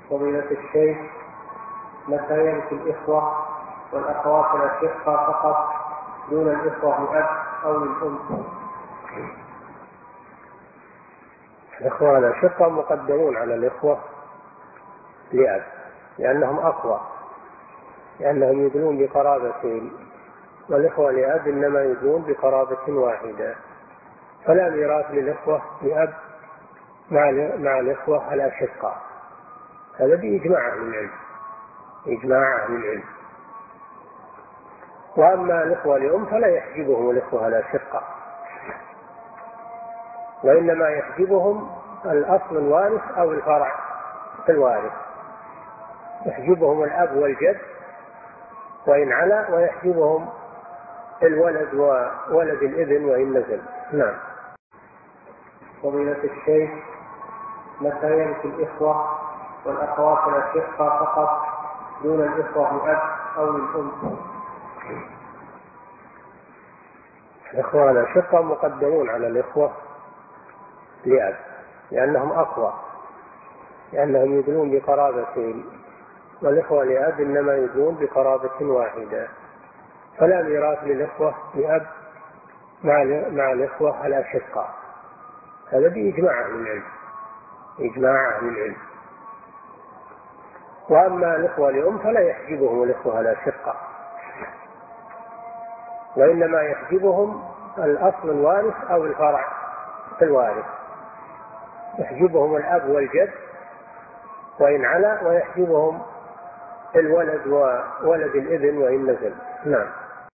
فضيلة الشيخ، متى يرث الإخوة والأخوات الأشقة فقط دون الإخوة لأب أو للأم؟ الإخوة الأشقة مقدمون على الإخوة لأب لأنهم أقوى، لأنهم يدلون بقرابتين، والإخوة لأب إنما يدلون بقرابة واحدة، فلا ميراث للإخوة لأب مع الإخوة الأشقة، هذا بإجماع أهل العلم. وأما الإخوة لأم فلا يحجبهم الإخوة الأشقة، وإنما يحجبهم الأصل الوارث أو الفرع الوارث، يحجبهم الأب والجد وإن علا، ويحجبهم الولد وولد الابن وإن نزل. نعم. فضيلة الشيخ، متى يرث الإخوة والأخوات الأشقة فقط دون الإخوة لأب أو للأم؟ الإخوة الأشقة مقدمون على الإخوة لأب لأنهم أقوى، لأنهم يدلون بقرابتين، والإخوة لأب إنما يدلون بقرابة واحدة، فلا ميراث للإخوة لأب مع الإخوة الأشقة، هذا بإجماع أهل العلم. وأما الإخوة لأم فلا يحجبهم الإخوة الأشقة، وإنما يحجبهم الأصل الوارث أو الفرع الوارث، يحجبهم الأب والجد وإن علا، ويحجبهم الولد وولد الابن وإن نزل. نعم.